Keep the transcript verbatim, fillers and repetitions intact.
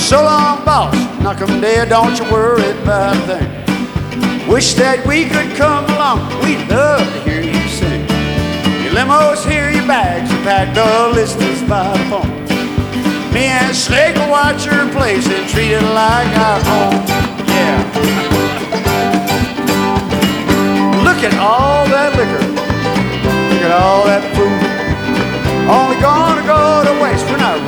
So long, boss, knock 'em dead, don't you worry about a thing. Wish that we could come along, we'd love to hear you sing. Your limos here, your bags are packed, the list is by the phone. Me and Snake will watch your place and treat it like our home. Yeah.